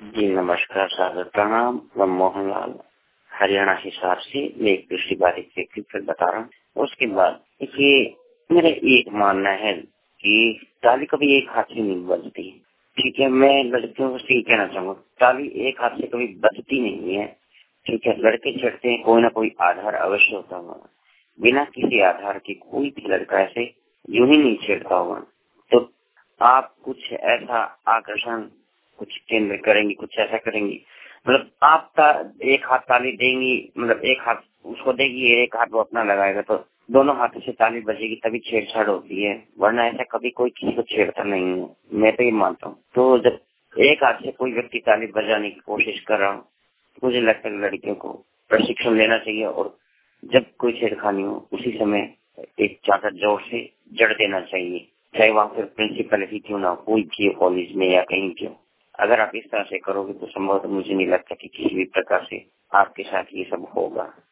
जी नमस्कार, सादर प्रणाम। मैं मोहनलाल हरियाणा हिसार से एक दूसरी बारीक से क्रिकेट बता रहा हूँ। उसके बाद देखिए, मेरा एक मानना है कि ताली कभी एक हाथ से नहीं बजती। ठीक है, मैं लड़कियों को यही कहना चाहूंगा, ताली एक हाथ से कभी बजती नहीं है। ठीक है, लड़के छेड़ते हैं, कोई ना कोई आधार अवश्य होता होगा। बिना किसी आधार के कोई भी लड़का ऐसे यूं ही नहीं छेड़ता होगा। तो आप कुछ ऐसा आकर्षण कुछ केंद्र करेंगी, कुछ ऐसा करेंगी, मतलब आप एक हाथ ताली देंगी, मतलब एक हाथ उसको देगी, एक हाथ वो अपना लगाएगा, तो दोनों हाथों से ताली बजेगी तभी छेड़छाड़ होती है, वरना ऐसा कभी कोई किसी को छेड़ता नहीं है। मैं तो ये मानता हूँ। तो जब एक हाथ से कोई व्यक्ति ताली बजाने की कोशिश कर रहा हूँ, मुझे लगता है लड़कियों को प्रशिक्षण लेना चाहिए, और जब कोई छेड़खानी हो उसी समय एक चाटा जोर से जड़ देना चाहिए, चाहे वहाँ पर प्रिंसिपल ही क्यों ना हो, कोई भी कॉलेज में या कहीं भी हो। अगर आप इस तरह से करोगे तो संभवतः मुझे नहीं लगता कि किसी भी प्रकार से आपके साथ ये सब होगा।